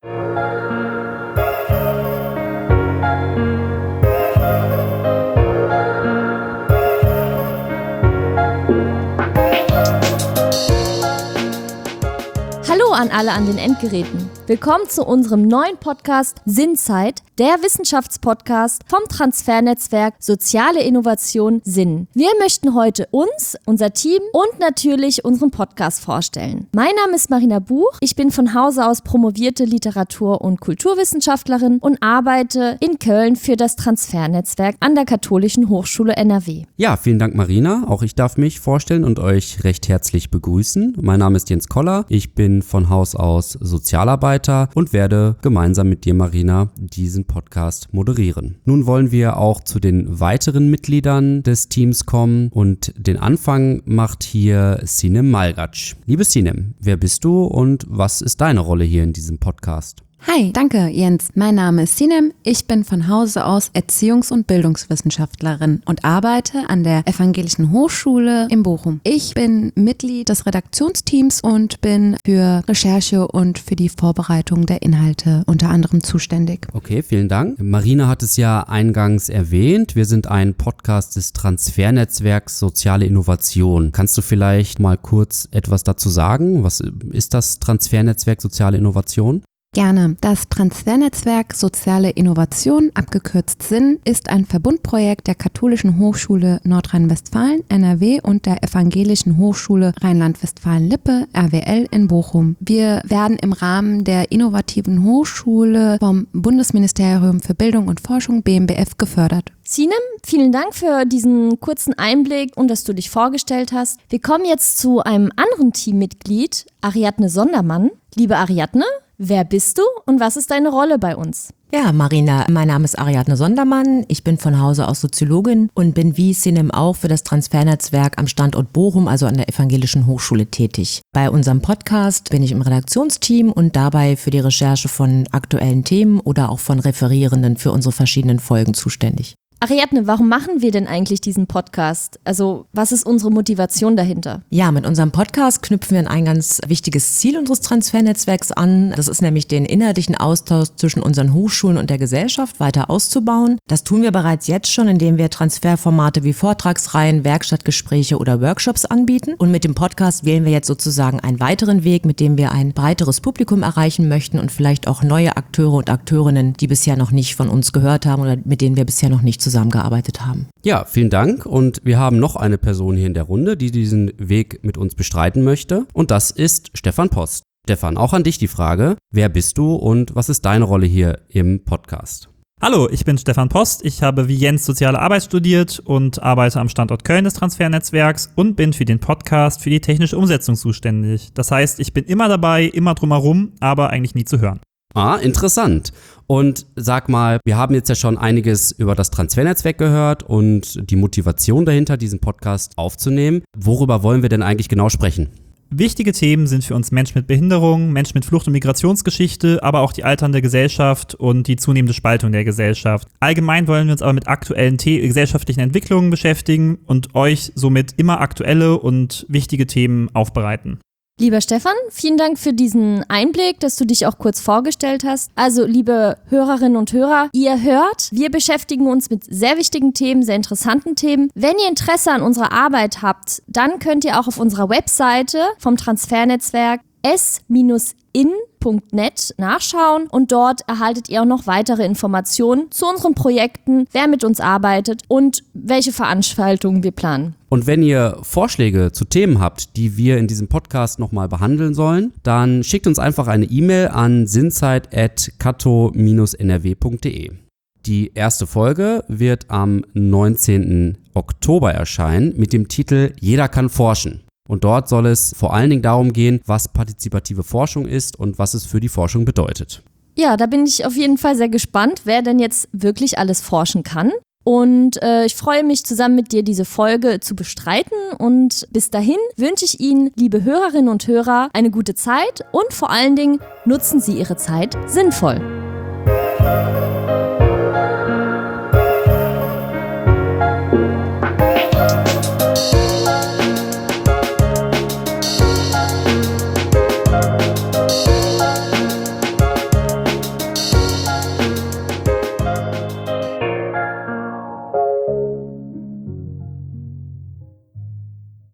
Hallo an alle an den Endgeräten. Willkommen zu unserem neuen Podcast Sinnzeit, der Wissenschaftspodcast vom Transfernetzwerk Soziale Innovation Sinn. Wir möchten heute uns, unser Team und natürlich unseren Podcast vorstellen. Mein Name ist Marina Buch, ich bin von Hause aus promovierte Literatur- und Kulturwissenschaftlerin und arbeite in Köln für das Transfernetzwerk an der Katholischen Hochschule NRW. Ja, vielen Dank Marina, auch ich darf mich vorstellen und euch recht herzlich begrüßen. Mein Name ist Jens Koller, ich bin von Haus aus Sozialarbeiter und werde gemeinsam mit dir, Marina, diesen Podcast moderieren. Nun wollen wir auch zu den weiteren Mitgliedern des Teams kommen und den Anfang macht hier Sinem Malgac. Liebe Sinem, wer bist du und was ist deine Rolle hier in diesem Podcast? Hi, danke Jens. Mein Name ist Sinem. Ich bin von Hause aus Erziehungs- und Bildungswissenschaftlerin und arbeite an der Evangelischen Hochschule in Bochum. Ich bin Mitglied des Redaktionsteams und bin für Recherche und für die Vorbereitung der Inhalte unter anderem zuständig. Okay, vielen Dank. Marina hat es ja eingangs erwähnt. Wir sind ein Podcast des Transfernetzwerks Soziale Innovation. Kannst du vielleicht mal kurz etwas dazu sagen? Was ist das Transfernetzwerk Soziale Innovation? Gerne. Das Transfernetzwerk Soziale Innovation, abgekürzt SIN, ist ein Verbundprojekt der Katholischen Hochschule Nordrhein-Westfalen, NRW und der Evangelischen Hochschule Rheinland-Westfalen-Lippe, RWL in Bochum. Wir werden im Rahmen der innovativen Hochschule vom Bundesministerium für Bildung und Forschung, BMBF, gefördert. Sinem, vielen Dank für diesen kurzen Einblick und dass du dich vorgestellt hast. Wir kommen jetzt zu einem anderen Teammitglied, Ariadne Sondermann. Liebe Ariadne, wer bist du und was ist deine Rolle bei uns? Ja, Marina, mein Name ist Ariadne Sondermann, ich bin von Hause aus Soziologin und bin wie Sinem auch für das Transfernetzwerk am Standort Bochum, also an der Evangelischen Hochschule, tätig. Bei unserem Podcast bin ich im Redaktionsteam und dabei für die Recherche von aktuellen Themen oder auch von Referierenden für unsere verschiedenen Folgen zuständig. Ariadne, warum machen wir denn eigentlich diesen Podcast? Also, was ist unsere Motivation dahinter? Ja, mit unserem Podcast knüpfen wir an ein ganz wichtiges Ziel unseres Transfernetzwerks an. Das ist nämlich den inhaltlichen Austausch zwischen unseren Hochschulen und der Gesellschaft weiter auszubauen. Das tun wir bereits jetzt schon, indem wir Transferformate wie Vortragsreihen, Werkstattgespräche oder Workshops anbieten. Und mit dem Podcast wählen wir jetzt sozusagen einen weiteren Weg, mit dem wir ein breiteres Publikum erreichen möchten und vielleicht auch neue Akteure und Akteurinnen, die bisher noch nicht von uns gehört haben oder mit denen wir bisher noch nicht zusammengearbeitet haben. Ja, vielen Dank und wir haben noch eine Person hier in der Runde, die diesen Weg mit uns bestreiten möchte und das ist Stefan Post. Stefan, auch an dich die Frage, wer bist du und was ist deine Rolle hier im Podcast? Hallo, ich bin Stefan Post, ich habe wie Jens Soziale Arbeit studiert und arbeite am Standort Köln des Transfernetzwerks und bin für den Podcast für die technische Umsetzung zuständig. Das heißt, ich bin immer dabei, immer drumherum, aber eigentlich nie zu hören. Ah, interessant. Und sag mal, wir haben jetzt ja schon einiges über das Transfernetzwerk gehört und die Motivation dahinter, diesen Podcast aufzunehmen. Worüber wollen wir denn eigentlich genau sprechen? Wichtige Themen sind für uns Menschen mit Behinderung, Menschen mit Flucht- und Migrationsgeschichte, aber auch die alternde Gesellschaft und die zunehmende Spaltung der Gesellschaft. Allgemein wollen wir uns aber mit aktuellen gesellschaftlichen Entwicklungen beschäftigen und euch somit immer aktuelle und wichtige Themen aufbereiten. Lieber Stefan, vielen Dank für diesen Einblick, dass du dich auch kurz vorgestellt hast. Also, liebe Hörerinnen und Hörer, ihr hört, wir beschäftigen uns mit sehr wichtigen Themen, sehr interessanten Themen. Wenn ihr Interesse an unserer Arbeit habt, dann könnt ihr auch auf unserer Webseite vom Transfernetzwerk s-in.net nachschauen und dort erhaltet ihr auch noch weitere Informationen zu unseren Projekten, wer mit uns arbeitet und welche Veranstaltungen wir planen. Und wenn ihr Vorschläge zu Themen habt, die wir in diesem Podcast nochmal behandeln sollen, dann schickt uns einfach eine E-Mail an sinnzeit@kato-nrw.de. Die erste Folge wird am 19. Oktober erscheinen mit dem Titel Jeder kann forschen. Und dort soll es vor allen Dingen darum gehen, was partizipative Forschung ist und was es für die Forschung bedeutet. Ja, da bin ich auf jeden Fall sehr gespannt, wer denn jetzt wirklich alles forschen kann. Und ich freue mich, zusammen mit dir diese Folge zu bestreiten. Und bis dahin wünsche ich Ihnen, liebe Hörerinnen und Hörer, eine gute Zeit und vor allen Dingen nutzen Sie Ihre Zeit sinnvoll.